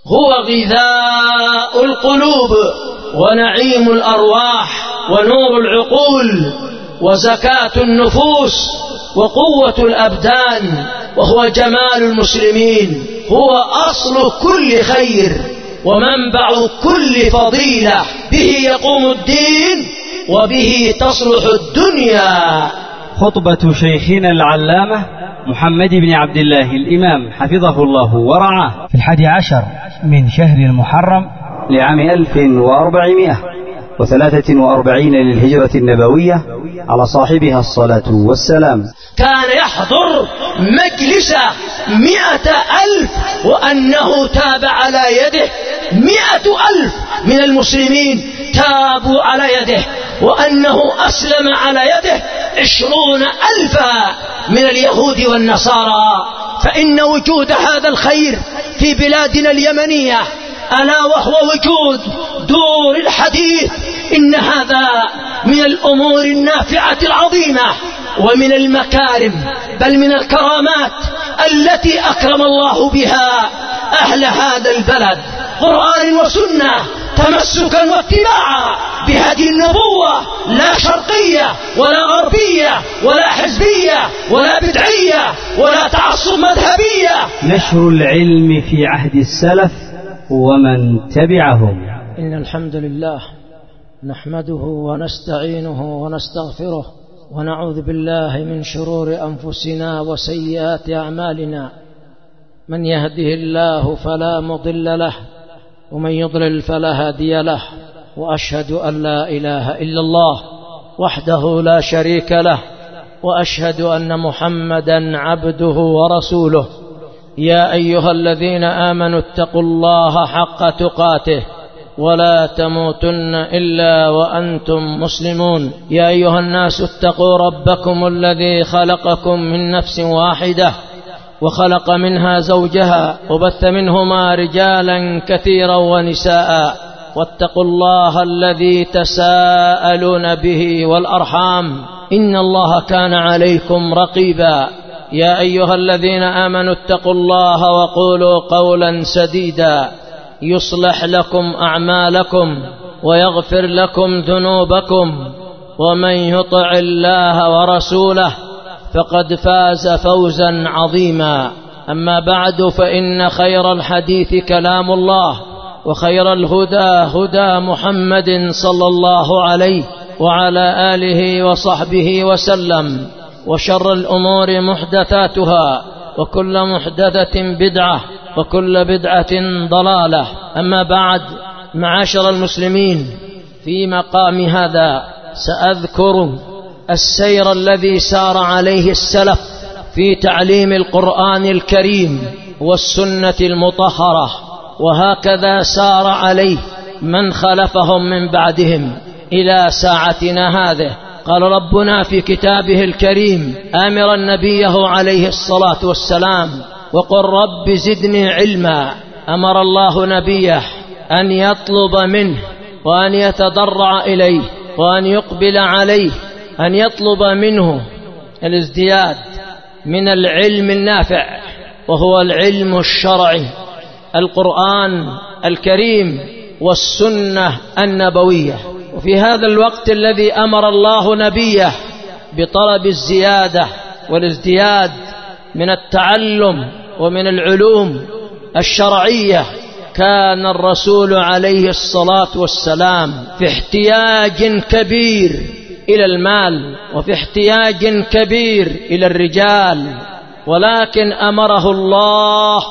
هو غذاء القلوب ونعيم الأرواح ونور العقول وزكاة النفوس وقوة الأبدان، وهو جمال المسلمين، هو أصل كل خير ومنبع كل فضيلة، به يقوم الدين وبه تصلح الدنيا. خطبة شيخنا العلامة محمد بن عبد الله الإمام حفظه الله ورعاه في 11 من شهر المحرم لعام 1443 للهجرة النبوية، على صاحبها الصلاة والسلام. كان يحضر مجلس 100,000 وأنه تاب على يده 100,000 من المسلمين تابوا على يده، وأنه أسلم على يده 20,000 من اليهود والنصارى. فإن وجود هذا الخير في بلادنا اليمنية ألا وهو وجود دور الحديث، إن هذا من الأمور النافعة العظيمة ومن المكارم بل من الكرامات التي أكرم الله بها أهل هذا البلد، قرآن وسنة، تمسكا واتباعا بهدي النبوة، لا شرقية ولا غربية ولا حزبية ولا بدعية ولا تعصب مذهبية. نشر العلم في عهد السلف ومن تبعهم. إن الحمد لله نحمده ونستعينه ونستغفره ونعوذ بالله من شرور أنفسنا وسيئات أعمالنا، من يهده الله فلا مضل له ومن يضلل فلا هادي له، وأشهد أن لا إله إلا الله وحده لا شريك له، وأشهد أن محمدا عبده ورسوله. يا أيها الذين آمنوا اتقوا الله حق تقاته ولا تموتن إلا وأنتم مسلمون. يا أيها الناس اتقوا ربكم الذي خلقكم من نفس واحدة وخلق منها زوجها وبث منهما رجالا كثيرا ونساء، واتقوا الله الذي تساءلون به والأرحام، إن الله كان عليكم رقيبا. يا أيها الذين آمنوا اتقوا الله وقولوا قولا سديدا يصلح لكم أعمالكم ويغفر لكم ذنوبكم، ومن يطع الله ورسوله فقد فاز فوزا عظيما. أما بعد، فإن خير الحديث كلام الله، وخير الهدى هدى محمد صلى الله عليه وعلى آله وصحبه وسلم، وشر الأمور محدثاتها، وكل محدثة بدعة، وكل بدعة ضلالة. أما بعد، معاشر المسلمين، في مقام هذا سأذكر السير الذي سار عليه السلف في تعليم القرآن الكريم والسنة المطهرة، وهكذا سار عليه من خلفهم من بعدهم إلى ساعتنا هذه. قال ربنا في كتابه الكريم آمرا نبيه عليه الصلاة والسلام: وقل رب زدني علما. أمر الله نبيه أن يطلب منه وأن يتضرع إليه وأن يقبل عليه، أن يطلب منه الازدياد من العلم النافع، وهو العلم الشرعي، القرآن الكريم والسنة النبوية. وفي هذا الوقت الذي أمر الله نبيه بطلب الزيادة والازدياد من التعلم ومن العلوم الشرعية، كان الرسول عليه الصلاة والسلام في احتياج كبير إلى المال، وفي احتياج كبير إلى الرجال، ولكن أمره الله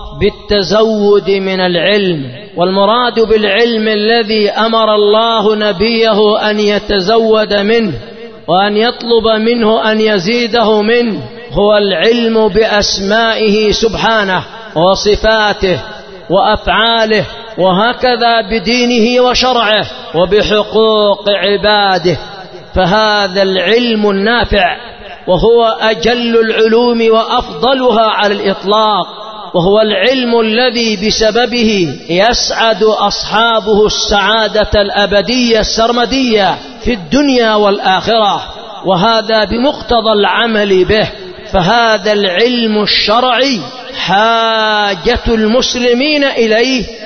بالتزود من العلم. والمراد بالعلم الذي أمر الله نبيه أن يتزود منه وأن يطلب منه أن يزيده منه هو العلم بأسمائه سبحانه وصفاته وأفعاله، وهكذا بدينه وشرعه وبحقوق عباده. فهذا العلم النافع، وهو أجل العلوم وأفضلها على الإطلاق، وهو العلم الذي بسببه يسعد أصحابه السعادة الأبدية السرمدية في الدنيا والآخرة، وهذا بمقتضى العمل به. فهذا العلم الشرعي حاجة المسلمين إليه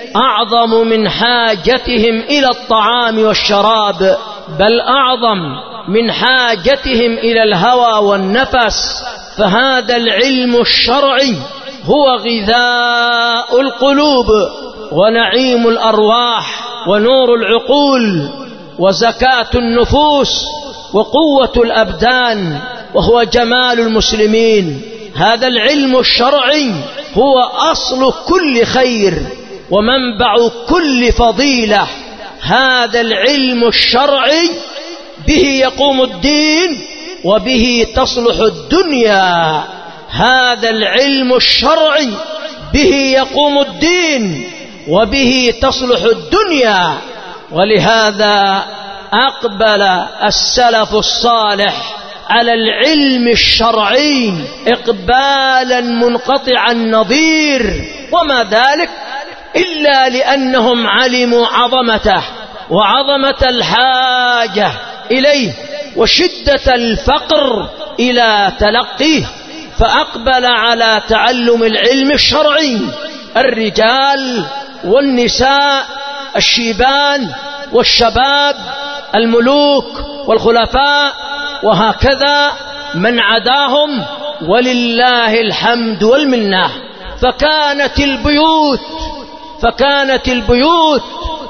أعظم من حاجتهم إلى الطعام والشراب، بل أعظم من حاجتهم إلى الهوى والنفس. فهذا العلم الشرعي هو غذاء القلوب ونعيم الأرواح ونور العقول وزكاة النفوس وقوة الأبدان، وهو جمال المسلمين. هذا العلم الشرعي هو أصل كل خير ومنبع كل فضيلة. هذا العلم الشرعي به يقوم الدين وبه تصلح الدنيا. هذا العلم الشرعي به يقوم الدين وبه تصلح الدنيا. ولهذا أقبل السلف الصالح على العلم الشرعي إقبالا منقطع النظير، وما ذلك إلا لأنهم علموا عظمته وعظمة الحاجة إليه وشدة الفقر إلى تلقيه، فأقبل على تعلم العلم الشرعي الرجال والنساء، الشيبان والشباب، الملوك والخلفاء، وهكذا من عداهم، ولله الحمد والمنة. فكانت البيوت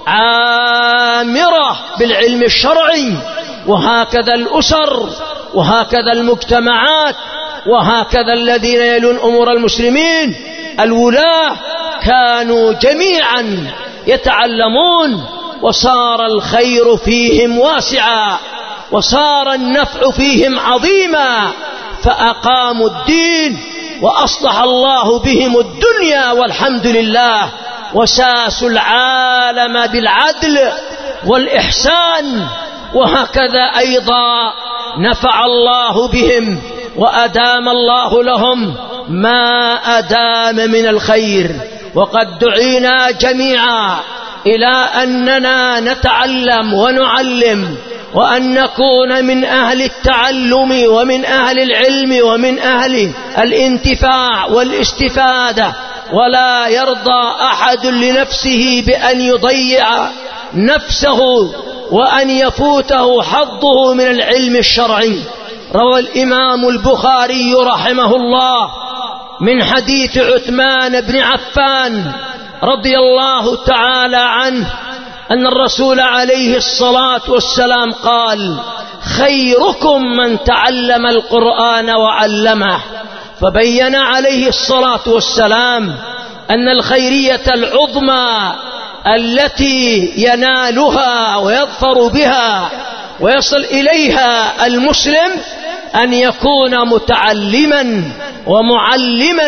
عامرة بالعلم الشرعي، وهكذا الأسر، وهكذا المجتمعات، وهكذا الذين يلون أمور المسلمين الولاة كانوا جميعا يتعلمون، وصار الخير فيهم واسعا وصار النفع فيهم عظيما، فأقاموا الدين وأصلح الله بهم الدنيا والحمد لله، وساسوا العالم بالعدل والإحسان. وهكذا أيضا نفع الله بهم وأدام الله لهم ما أدام من الخير. وقد دعينا جميعا إلى أننا نتعلم ونعلم، وأن نكون من أهل التعلم ومن أهل العلم ومن أهل الانتفاع والاستفادة. ولا يرضى أحد لنفسه بأن يضيع نفسه وأن يفوته حظه من العلم الشرعي. روى الإمام البخاري رحمه الله من حديث عثمان بن عفان رضي الله تعالى عنه أن الرسول عليه الصلاة والسلام قال: خيركم من تعلم القرآن وعلمه. فبين عليه الصلاة والسلام أن الخيرية العظمى التي ينالها ويظفر بها ويصل إليها المسلم أن يكون متعلما ومعلما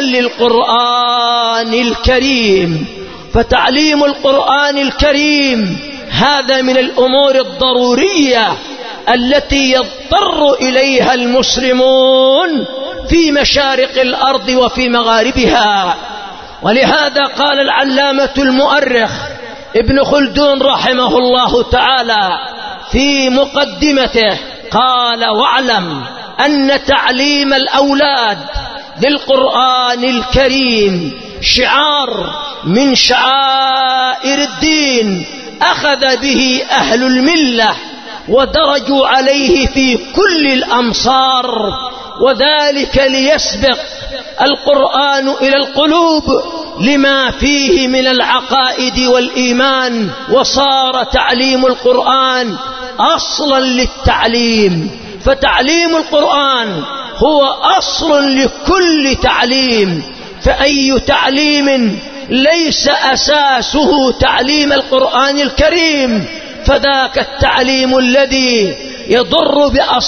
للقرآن الكريم. فتعليم القرآن الكريم هذا من الأمور الضرورية التي يضطر إليها المسلمون في مشارق الأرض وفي مغاربها. ولهذا قال العلامة المؤرخ ابن خلدون رحمه الله تعالى في مقدمته، قال: واعلم أن تعليم الأولاد للقرآن الكريم شعار من شعائر الدين أخذ به أهل الملة ودرجوا عليه في كل الأمصار، وذلك ليسبق القرآن إلى القلوب لما فيه من العقائد والإيمان، وصار تعليم القرآن أصلا للتعليم. فتعليم القرآن هو أصل لكل تعليم، فأي تعليم ليس أساسه تعليم القرآن الكريم فذاك التعليم الذي يضر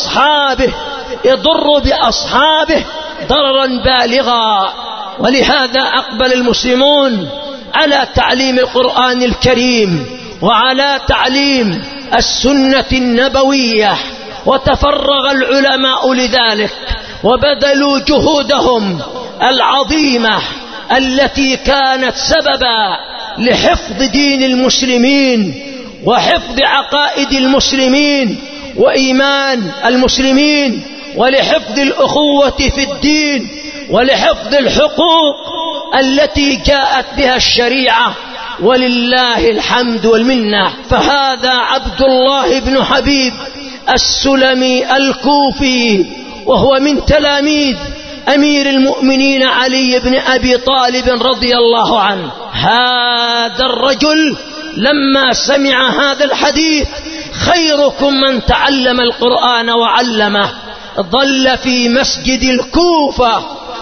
بأصحابه ضررا بالغا. ولهذا أقبل المسلمون على تعليم القرآن الكريم وعلى تعليم السنة النبوية، وتفرغ العلماء لذلك وبذلوا جهودهم العظيمة التي كانت سببا لحفظ دين المسلمين وحفظ عقائد المسلمين وإيمان المسلمين، ولحفظ الأخوة في الدين، ولحفظ الحقوق التي جاءت بها الشريعة ولله الحمد والمنة. فهذا عبد الله بن حبيب السلمي الكوفي، وهو من تلاميذ أمير المؤمنين علي بن أبي طالب رضي الله عنه. هذا الرجل لما سمع هذا الحديث خيركم من تعلم القرآن وعلمه، ظل في مسجد الكوفة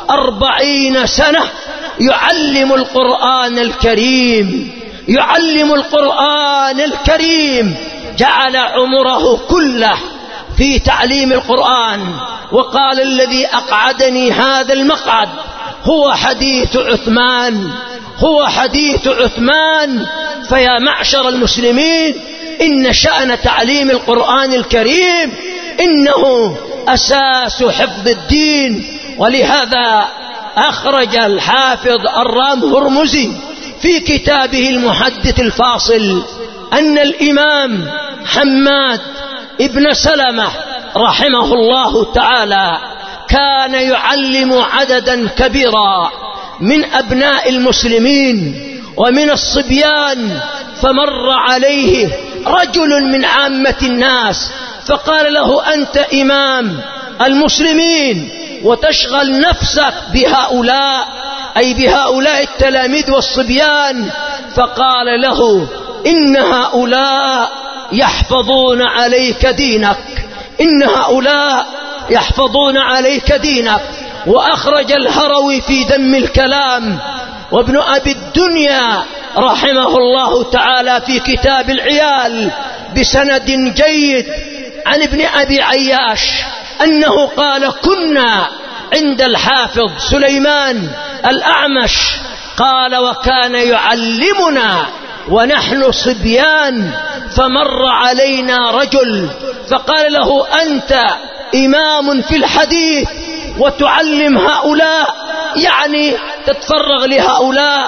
40 سنة يعلم القرآن الكريم، يعلم القرآن الكريم، جعل عمره كله في تعليم القرآن. وقال الذي أقعدني هذا المقعد هو حديث عثمان، هو حديث عثمان. فيا معشر المسلمين، إن شأن تعليم القرآن الكريم إنه أساس حفظ الدين. ولهذا أخرج الحافظ الرام هرمزي في كتابه المحدث الفاصل أن الإمام حماد ابن سلمة رحمه الله تعالى كان يعلم عددا كبيرا من أبناء المسلمين ومن الصبيان، فمر عليه رجل من عامة الناس فقال له: أنت إمام المسلمين وتشغل نفسك بهؤلاء، أي بهؤلاء التلاميذ والصبيان. فقال له: إن هؤلاء يحفظون عليك دينك، إن هؤلاء يحفظون عليك دينك. وأخرج الهروي في ذم الكلام، وابن أبي الدنيا رحمه الله تعالى في كتاب العيال بسند جيد عن ابن أبي عياش أنه قال: كنا عند الحافظ سليمان الأعمش، قال: وكان يعلمنا ونحن صبيان، فمر علينا رجل فقال له: أنت إمام في الحديث وتعلم هؤلاء، يعني تتفرغ لهؤلاء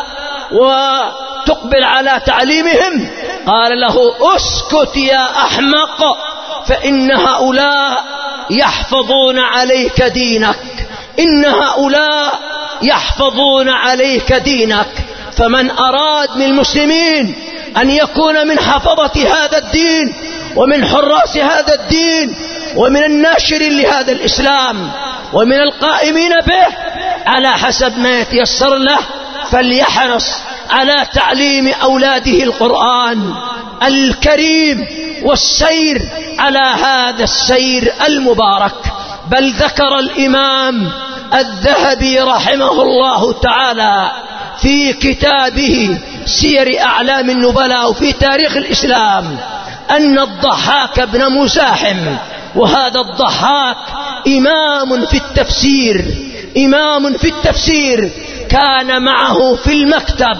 وتقبل على تعليمهم؟ قال له: اسكت يا أحمق، فإن هؤلاء يحفظون عليك دينك، إن هؤلاء يحفظون عليك دينك. فمن أراد من المسلمين أن يكون من حفظة هذا الدين ومن حراس هذا الدين ومن الناشر لهذا الإسلام ومن القائمين به على حسب ما يتيسر له، فليحرص على تعليم أولاده القرآن الكريم والسير على هذا السير المبارك. بل ذكر الإمام الذهبي رحمه الله تعالى في كتابه سير أعلام النبلاء وفي تاريخ الإسلام أن الضحاك بن مزاحم، وهذا الضحاك إمام في التفسير، إمام في التفسير، كان معه في المكتب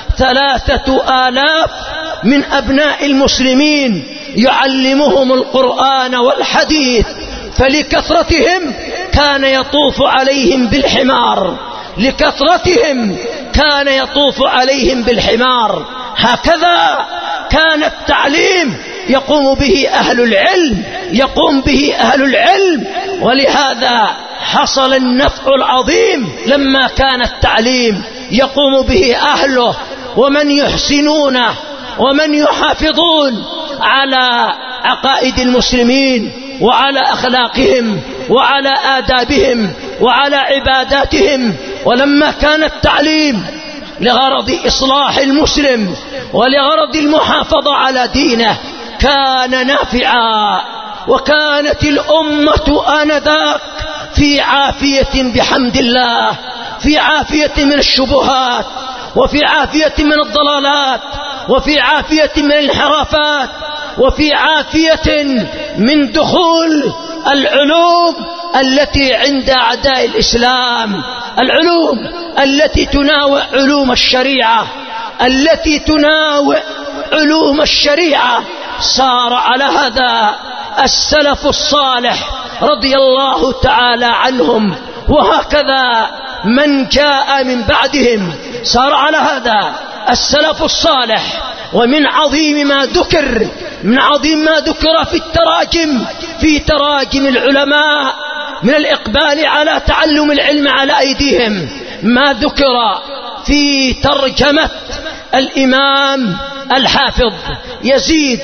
3000 من أبناء المسلمين يعلمهم القرآن والحديث، فلكثرتهم كان يطوف عليهم بالحمار، لكثرتهم كان يطوف عليهم بالحمار. هكذا كان التعليم يقوم به أهل العلم، يقوم به أهل العلم. ولهذا حصل النفع العظيم لما كان التعليم يقوم به أهله، ومن يحسنونه ومن يحافظون على عقائد المسلمين وعلى أخلاقهم وعلى آدابهم وعلى عباداتهم. ولما كان التعليم لغرض إصلاح المسلم ولغرض المحافظة على دينه كان نافعا، وكانت الأمة آنذاك في عافية بحمد الله، في عافية من الشبهات، وفي عافية من الضلالات، وفي عافية من الانحرافات، وفي عافية من دخول العلوم التي عند أعداء الإسلام، العلوم التي تناوئ علوم الشريعة، التي تناوئ علوم الشريعة. صار على هذا السلف الصالح رضي الله تعالى عنهم، وهكذا من جاء من بعدهم صار على هذا السلف الصالح. ومن عظيم ما ذكر، من عظيم ما ذكر في التراجم، في تراجم العلماء من الإقبال على تعلم العلم على أيديهم، ما ذكر في ترجمة الإمام الحافظ يزيد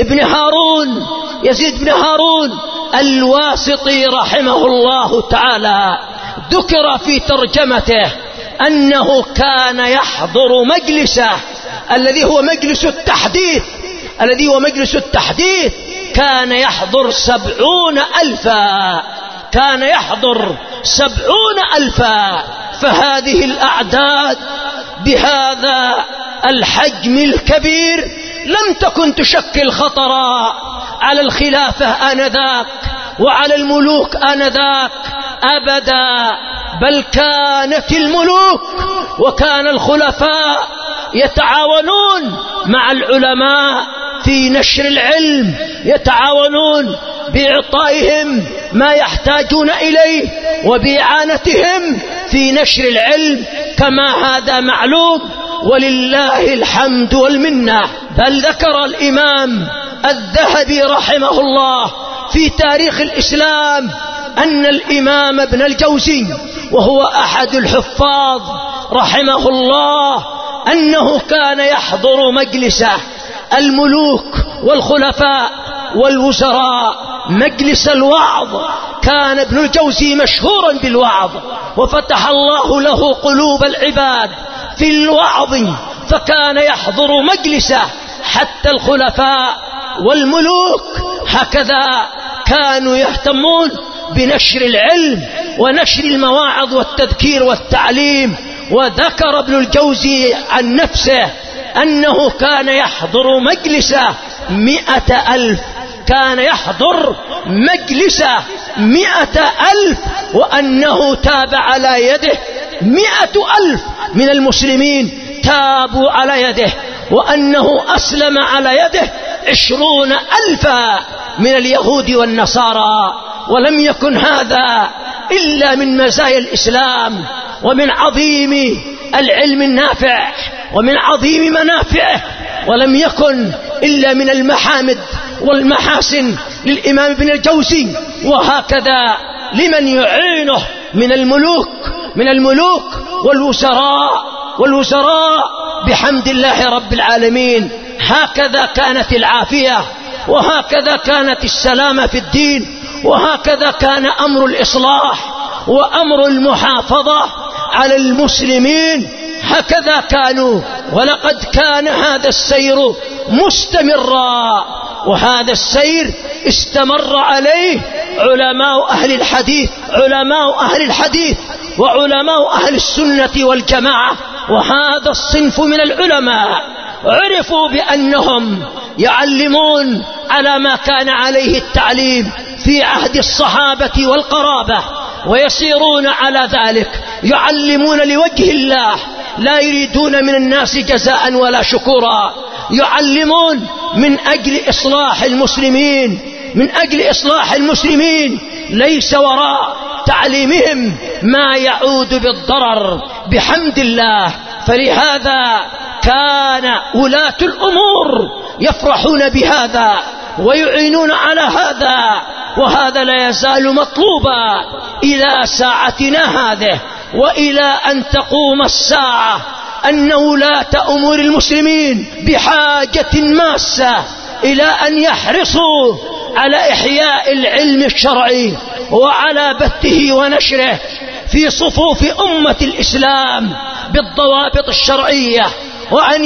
بن هارون الواسطي رحمه الله تعالى، ذكر في ترجمته أنه كان يحضر مجلسه الذي هو مجلس التحديث، كان يحضر 70,000. فهذه الأعداد بهذا الحجم الكبير لم تكن تشكل خطرا على الخلافة آنذاك وعلى الملوك آنذاك أبدا، بل كانت الملوك وكان الخلفاء يتعاونون مع العلماء في نشر العلم، يتعاونون بإعطائهم ما يحتاجون إليه وبإعانتهم في نشر العلم، كما هذا معلوم ولله الحمد والمنة. بل ذكر الإمام الذهبي رحمه الله في تاريخ الإسلام أن الإمام ابن الجوزي وهو أحد الحفاظ رحمه الله أنه كان يحضر مجلسه الملوك والخلفاء والوزراء، مجلس الوعظ. كان ابن الجوزي مشهورا بالوعظ، وفتح الله له قلوب العباد في الوعظ، فكان يحضر مجلسه حتى الخلفاء والملوك هكذا كانوا يهتمون بنشر العلم ونشر المواعظ والتذكير والتعليم. وذكر ابن الجوزي عن نفسه أنه كان يحضر مجلسه 100,000، كان يحضر مجلسه 100,000، وأنه تاب على يده 100,000 من المسلمين تابوا على يده، وأنه أسلم على يده 20,000 من اليهود والنصارى. ولم يكن هذا إلا من مزايا الإسلام ومن عظيم العلم النافع ومن عظيم منافعه، ولم يكن إلا من المحامد والمحاسن للإمام ابن الجوزي. وهكذا لمن يعينه من الملوك والوزراء بحمد الله رب العالمين. هكذا كانت العافية، وهكذا كانت السلامة في الدين، وهكذا كان أمر الإصلاح وأمر المحافظة على المسلمين، هكذا كانوا. ولقد كان هذا السير مستمرا، وهذا السير استمر عليه علماء أهل الحديث وعلماء أهل السنة والجماعة. وهذا الصنف من العلماء عرفوا بأنهم يعلمون على ما كان عليه التعليم في عهد الصحابة والقرابة، ويسيرون على ذلك، يعلمون لوجه الله لا يريدون من الناس جزاء ولا شكورا، يعلمون من أجل إصلاح المسلمين، ليس وراء تعليمهم ما يعود بالضرر بحمد الله. فلهذا كان ولاة الأمور يفرحون بهذا ويعينون على هذا، وهذا لا يزال مطلوبا إلى ساعتنا هذه وإلى أن تقوم الساعة، أن ولاة أمور المسلمين بحاجة ماسة إلى أن يحرصوا على إحياء العلم الشرعي وعلى بثه ونشره في صفوف أمة الإسلام بالضوابط الشرعية، وأن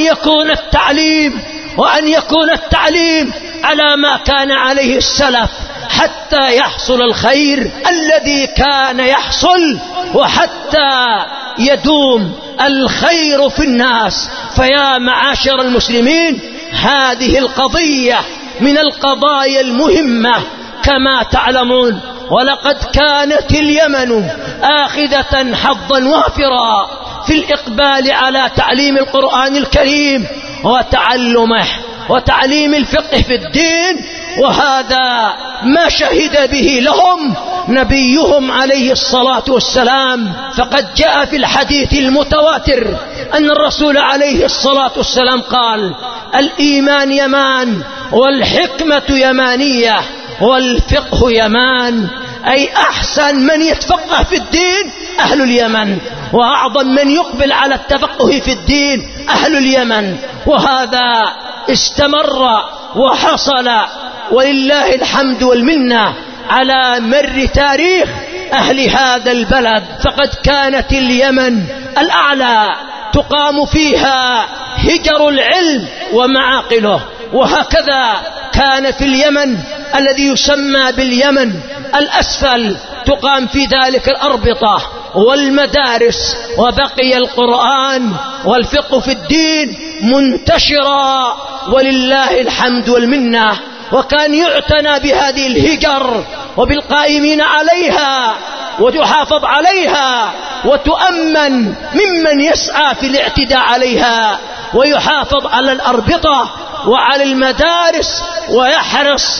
يكون التعليم على ما كان عليه السلف، حتى يحصل الخير الذي كان يحصل، وحتى يدوم الخير في الناس. فيا معاشر المسلمين، هذه القضية من القضايا المهمة كما تعلمون. ولقد كانت اليمن آخذة حظا وافرا في الإقبال على تعليم القرآن الكريم وتعلمه وتعليم الفقه في الدين، وهذا ما شهد به لهم نبيهم عليه الصلاة والسلام. فقد جاء في الحديث المتواتر أن الرسول عليه الصلاة والسلام قال: الإيمان يمان، والحكمة يمانية، والفقه يمان. أي أحسن من يتفقه في الدين أهل اليمن، وأعظم من يقبل على التفقه في الدين أهل اليمن. وهذا استمر وحصل ولله الحمد والمنة على مر تاريخ أهل هذا البلد. فقد كانت اليمن الأعلى تقام فيها هجر العلم ومعاقله، وهكذا كان في اليمن الذي يسمى باليمن الأسفل تقام في ذلك الأربطة والمدارس، وبقي القرآن والفقه في الدين منتشرا ولله الحمد والمنة. وكان يعتنى بهذه الهجر وبالقائمين عليها وتحافظ عليها وتؤمن ممن يسعى في الاعتداء عليها، ويحافظ على الأربطة وعلى المدارس، ويحرص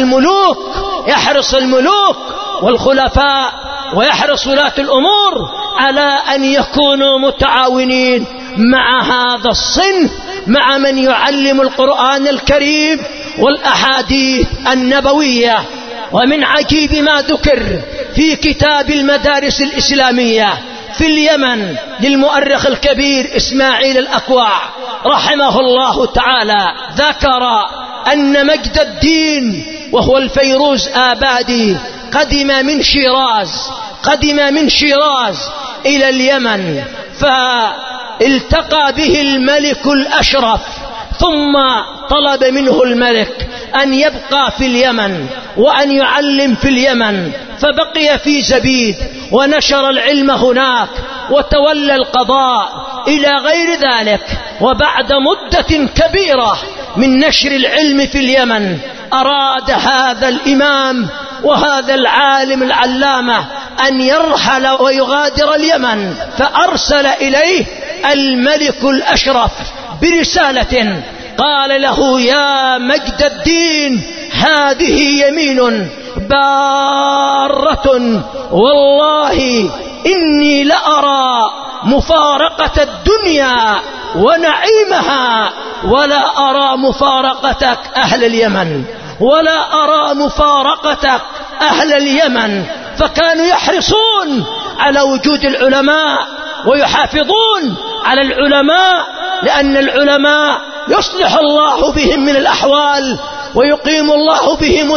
الملوك والخلفاء ويحرص ولاة الأمور على أن يكونوا متعاونين مع هذا الصنف، مع من يعلم القرآن الكريم والأحاديث النبوية. ومن عجيب ما ذكر في كتاب المدارس الإسلامية في اليمن للمؤرخ الكبير إسماعيل الأكوع رحمه الله تعالى، ذكر أن مجد الدين وهو الفيروز آبادي قدم من شيراز إلى اليمن، فالتقى به الملك الأشرف، ثم طلب منه الملك أن يبقى في اليمن وأن يعلم في اليمن، فبقي في زبيد ونشر العلم هناك وتولى القضاء إلى غير ذلك. وبعد مدة كبيرة من نشر العلم في اليمن أراد هذا الإمام وهذا العالم العلامة أن يرحل ويغادر اليمن، فأرسل إليه الملك الأشرف برسالة قال له: يا مجد الدين، هذه يمين بارة، والله إني لأرى مفارقة الدنيا ونعيمها، ولا أرى مفارقتك أهل اليمن، ولا أرى مفارقتك أهل اليمن. فكانوا يحرصون على وجود العلماء ويحافظون على العلماء، لأن العلماء يصلح الله بهم من الأحوال ويقيم الله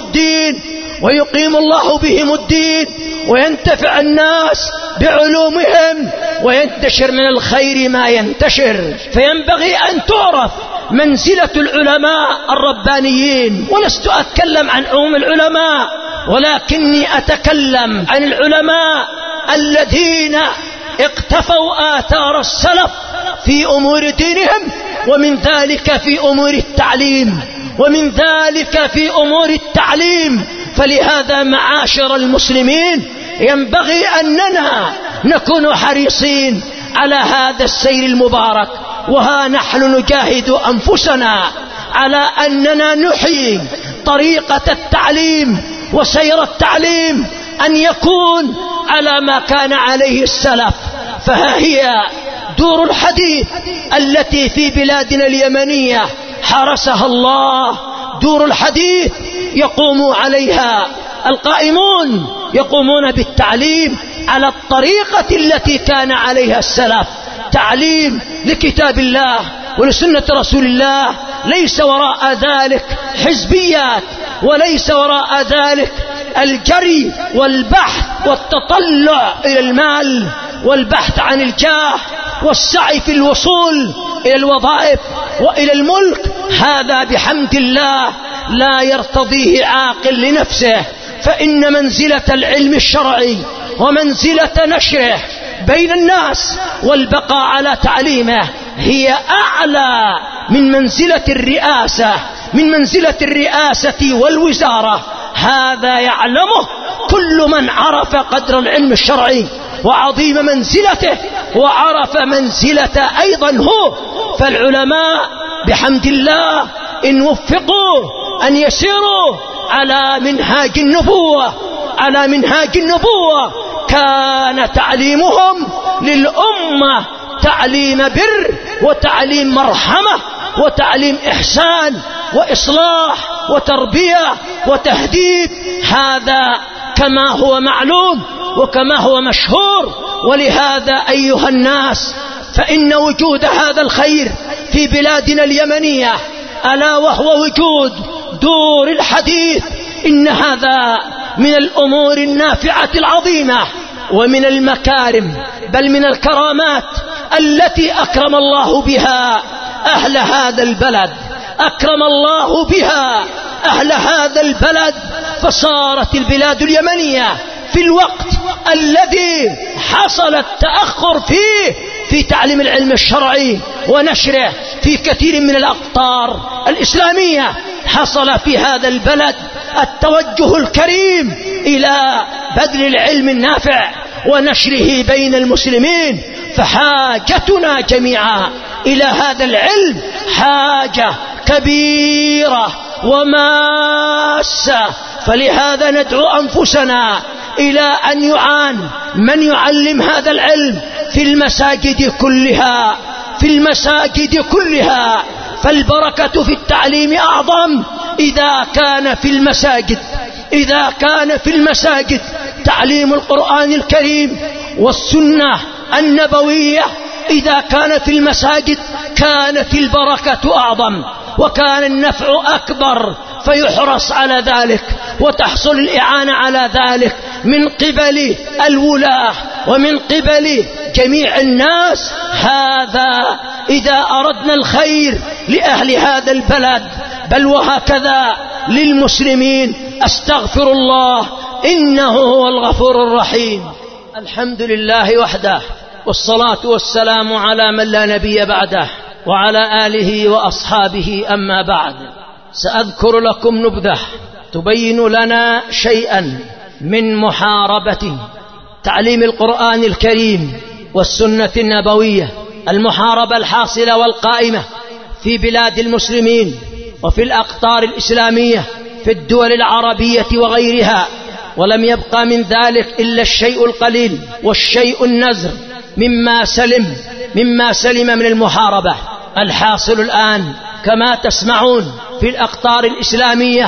بهم الدين وينتفع الناس بعلومهم وينتشر من الخير ما ينتشر. فينبغي أن تعرف منزلة العلماء الربانيين. ولست أتكلم عن عموم العلماء، ولكني أتكلم عن العلماء الذين اقتفوا آثار السلف في أمور دينهم، ومن ذلك في أمور التعليم. فلهذا معاشر المسلمين ينبغي أننا نكون حريصين على هذا السير المبارك. وها نحن نجاهد أنفسنا على أننا نحيي طريقة التعليم وسير التعليم أن يكون على ما كان عليه السلف. فها هي دور الحديث التي في بلادنا اليمنية حرسها الله، دور الحديث يقوم عليها القائمون، يقومون بالتعليم على الطريقة التي كان عليها السلف، تعليم لكتاب الله ولسنة رسول الله، ليس وراء ذلك حزبيات، وليس وراء ذلك الجري والبحث والتطلع إلى المال والبحث عن الجاه والسعي في الوصول إلى الوظائف وإلى الملك. هذا بحمد الله لا يرتضيه عاقل لنفسه، فإن منزلة العلم الشرعي ومنزلة نشره بين الناس والبقاء على تعليمه هي أعلى من منزلة الرئاسة والوزارة. هذا يعلمه كل من عرف قدر العلم الشرعي وعظيم منزلته، وعرف منزلة أيضا هو. فالعلماء بحمد الله إن وفقوا أن يسيروا على منهاج النبوة كان تعليمهم للأمة تعليم بر وتعليم مرحمة وتعليم إحسان وإصلاح وتربية وتهذيب. هذا كما هو معلوم وكما هو مشهور. ولهذا أيها الناس فإن وجود هذا الخير في بلادنا اليمنية ألا وهو وجود دور الحديث، إن هذا من الأمور النافعة العظيمة ومن المكارم بل من الكرامات التي أكرم الله بها أهل هذا البلد، أكرم الله بها أهل هذا البلد. فصارت البلاد اليمنية في الوقت الذي حصل التأخر فيه في تعليم العلم الشرعي ونشره في كثير من الأقطار الإسلامية، حصل في هذا البلد التوجه الكريم إلى بذل العلم النافع ونشره بين المسلمين. فحاجتنا جميعا إلى هذا العلم حاجة كبيرة وماسة. فلهذا ندعو أنفسنا إلى أن يعان من يعلم هذا العلم في المساجد كلها، في المساجد كلها. فالبركة في التعليم أعظم إذا كان في المساجد، إذا كان في المساجد تعليم القرآن الكريم والسنة النبوية، إذا كان في المساجد كانت البركة أعظم وكان النفع أكبر، فيحرص على ذلك وتحصل الإعانة على ذلك من قبل الولاة ومن قبل جميع الناس. هذا إذا أردنا الخير لأهل هذا البلد، بل وهكذا للمسلمين. أستغفر الله إنه هو الغفور الرحيم. الحمد لله وحده، والصلاة والسلام على من لا نبي بعده وعلى آله وأصحابه. أما بعد، سأذكر لكم نبذة تبين لنا شيئا من محاربة تعليم القرآن الكريم والسنة النبوية، المحاربة الحاصلة والقائمة في بلاد المسلمين وفي الأقطار الإسلامية في الدول العربية وغيرها. ولم يبقى من ذلك إلا الشيء القليل والشيء النزر مما سلم من المحاربة. الحاصل الآن كما تسمعون في الأقطار الإسلامية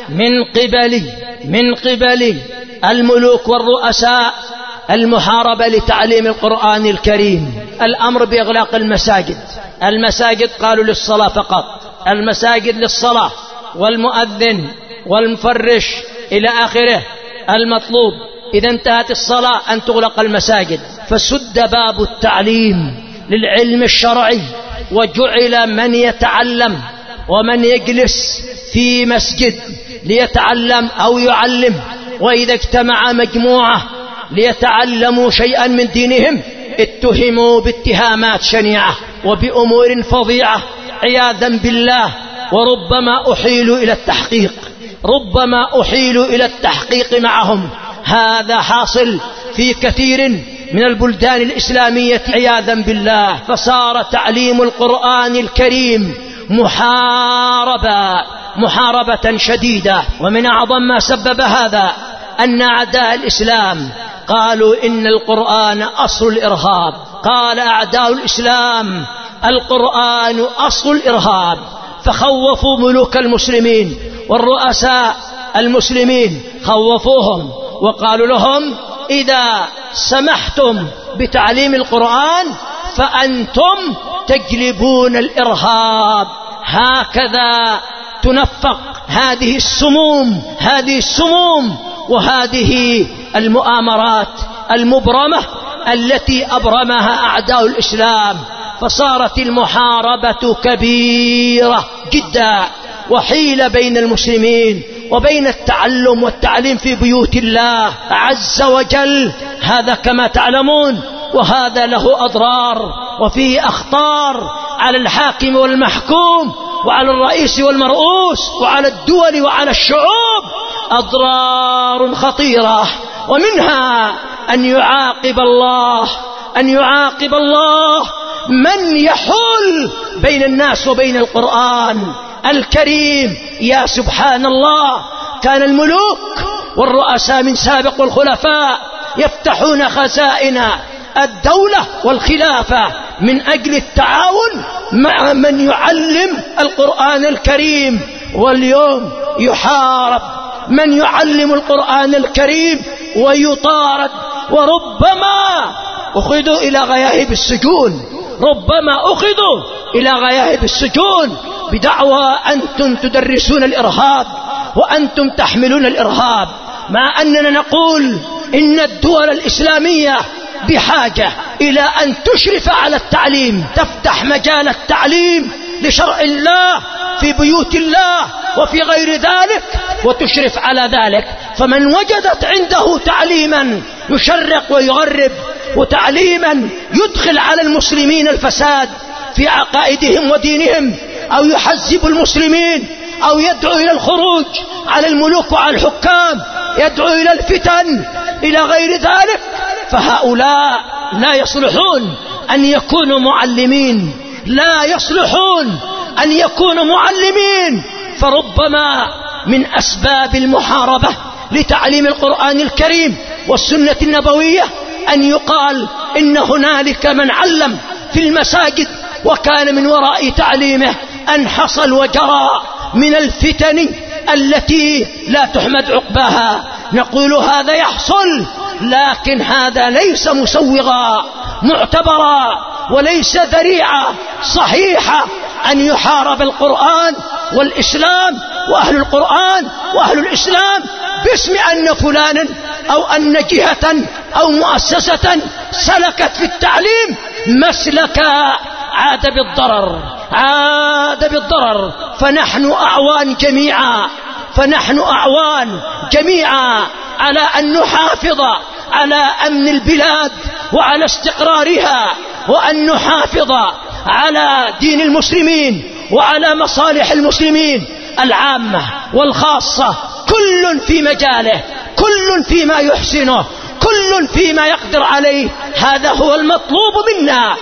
من قبل الملوك والرؤساء المحاربة لتعليم القرآن الكريم. الأمر بإغلاق المساجد قالوا للصلاة فقط، المساجد للصلاة والمؤذن والمفرش إلى آخره. المطلوب إذا انتهت الصلاة أن تغلق المساجد، فسد باب التعليم للعلم الشرعي، وجعل من يتعلم ومن يجلس في مسجد ليتعلم أو يعلم. وإذا اجتمع مجموعة ليتعلموا شيئا من دينهم اتهموا باتهامات شنيعة وبأمور فظيعة عياذا بالله، وربما أحيلوا إلى التحقيق معهم. هذا حاصل في كثير من البلدان الإسلامية عياذا بالله. فصار تعليم القرآن الكريم محاربة شديدة. ومن أعظم ما سبب هذا أن أعداء الإسلام قالوا إن القرآن أصل الإرهاب. قال أعداء الإسلام القرآن أصل الإرهاب، فخوفوا ملوك المسلمين والرؤساء المسلمين، خوفوهم وقالوا لهم إذا سمحتم بتعليم القرآن فأنتم تجلبون الإرهاب. هكذا تنفق هذه السموم وهذه المؤامرات المبرمة التي أبرمها أعداء الإسلام. فصارت المحاربة كبيرة جدا، وحيل بين المسلمين وبين التعلم والتعليم في بيوت الله عز وجل. هذا كما تعلمون، وهذا له أضرار وفيه أخطار على الحاكم والمحكوم وعلى الرئيس والمرؤوس وعلى الدول وعلى الشعوب، أضرار خطيرة. ومنها أن يعاقب الله من يحول بين الناس وبين القرآن الكريم. يا سبحان الله، كان الملوك والرؤساء من سابق والخلفاء يفتحون خزائن الدولة والخلافة من أجل التعاون مع من يعلم القرآن الكريم. واليوم يحارب من يعلم القرآن الكريم ويطارد، وربما أخذوا إلى غياهب السجون، ربما أخذوا إلى غياهب السجون بدعوى أنتم تدرسون الإرهاب وأنتم تحملون الإرهاب، مع أننا نقول إن الدول الإسلامية بحاجة إلى أن تشرف على التعليم، تفتح مجال التعليم لشرع الله في بيوت الله وفي غير ذلك، وتشرف على ذلك. فمن وجدت عنده تعليما يشرق ويغرب، وتعليما يدخل على المسلمين الفساد في عقائدهم ودينهم، أو يحزب المسلمين، أو يدعو إلى الخروج على الملوك وعلى الحكام، يدعو إلى الفتن إلى غير ذلك، فهؤلاء لا يصلحون أن يكونوا معلمين، لا يصلحون أن يكونوا معلمين. فربما من أسباب المحاربة لتعليم القرآن الكريم والسنة النبوية أن يقال إن هنالك من علم في المساجد وكان من وراء تعليمه أن حصل وجرى من الفتن التي لا تحمد عقباها. نقول هذا يحصل، لكن هذا ليس مسوغا معتبرا، وليس ذريعة صحيحة أن يحارب القرآن والإسلام وأهل القرآن وأهل الإسلام باسم أن فلانا أو أن جهة أو مؤسسة سلكت في التعليم مسلك عاد بالضرر، عاد بالضرر. فنحن أعوان جميعا على أن نحافظ على أمن البلاد وعلى استقرارها، وأن نحافظ على دين المسلمين وعلى مصالح المسلمين العامة والخاصة، كل في مجاله، كل فيما يحسنه، كل فيما يقدر عليه. هذا هو المطلوب منا،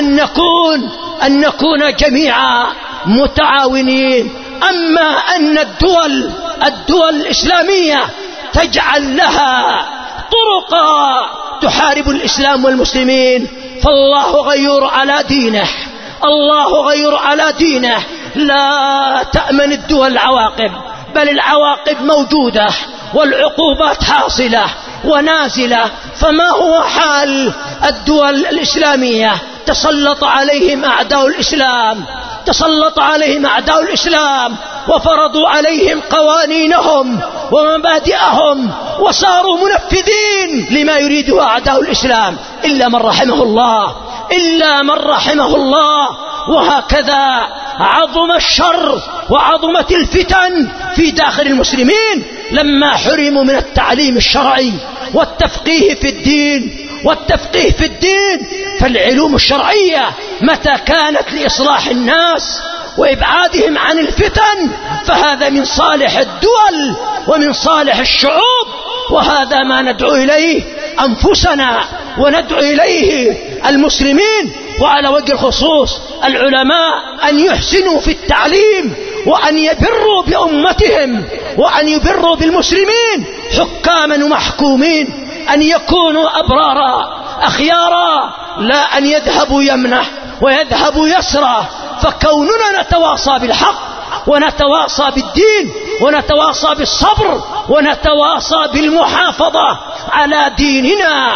أن نكون جميعا متعاونين. أما أن الدول الإسلامية تجعل لها طرقا تحارب الإسلام والمسلمين، فالله غيور على دينه، الله غيور على دينه. لا تأمن الدول العواقب، بل العواقب موجودة والعقوبات حاصلة ونازلة. فما هو حال الدول الإسلامية؟ تسلط عليهم أعداء الإسلام، تسلط عليهم أعداء الإسلام وفرضوا عليهم قوانينهم ومبادئهم، وصاروا منفذين لما يريده أعداء الإسلام إلا من رحمه الله، إلا من رحمه الله. وهكذا عظم الشر وعظمت الفتن في داخل المسلمين لما حرموا من التعليم الشرعي والتفقيه في الدين، والتفقيه في الدين. فالعلوم الشرعية متى كانت لإصلاح الناس وإبعادهم عن الفتن فهذا من صالح الدول ومن صالح الشعوب، وهذا ما ندعو إليه أنفسنا وندعو إليه المسلمين، وعلى وجه الخصوص العلماء أن يحسنوا في التعليم وأن يبروا بأمتهم وأن يبروا بالمسلمين حكاما ومحكومين، أن يكونوا أبرارا أخيارا، لا أن يذهبوا يمنه ويذهبوا يسره. فكوننا نتواصى بالحق ونتواصى بالدين ونتواصى بالصبر ونتواصى بالمحافظة على ديننا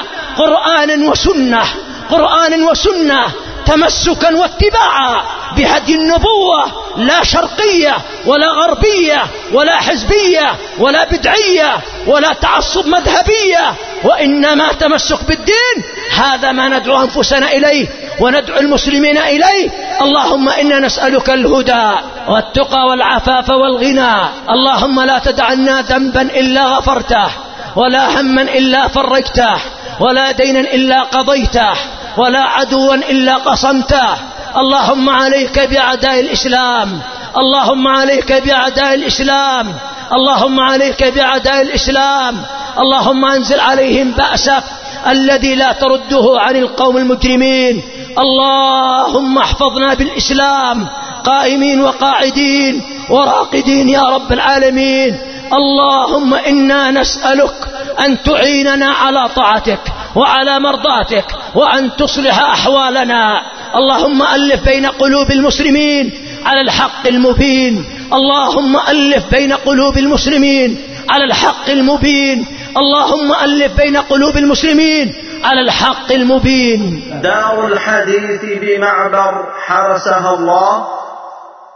قرآنا وسنة تمسكا واتباعا بهدي النبوة، لا شرقية ولا غربية ولا حزبية ولا بدعية ولا تعصب مذهبية، وإنما تمسك بالدين. هذا ما ندعو أنفسنا إليه وندعو المسلمين إليه. اللهم إنا نسألك الهدى والتقى والعفاف والغنى. اللهم لا تدع لنا ذنبا إلا غفرته، ولا هما إلا فرجته، ولا دينا إلا قضيته، ولا عدوا إلا قصمته. اللهم عليك بأعداء الإسلام، اللهم عليك بأعداء الإسلام، اللهم عليك بأعداء الإسلام. اللهم أنزل عليهم بأسك الذي لا ترده عن القوم المجرمين. اللهم احفظنا بالإسلام قائمين وقاعدين وراقدين يا رب العالمين. اللهم إنا نسألك أن تعيننا على طاعتك وعلى مرضاتك، وأن تصلح أحوالنا. اللهم ألف بين قلوب المسلمين على الحق المبين، اللهم ألف بين قلوب المسلمين على الحق المبين. اللهم ألف بين قلوب المسلمين على الحق المبين. دار الحديث بمعبر حرسها الله.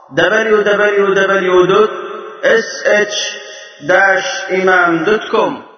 www.sh-imam.com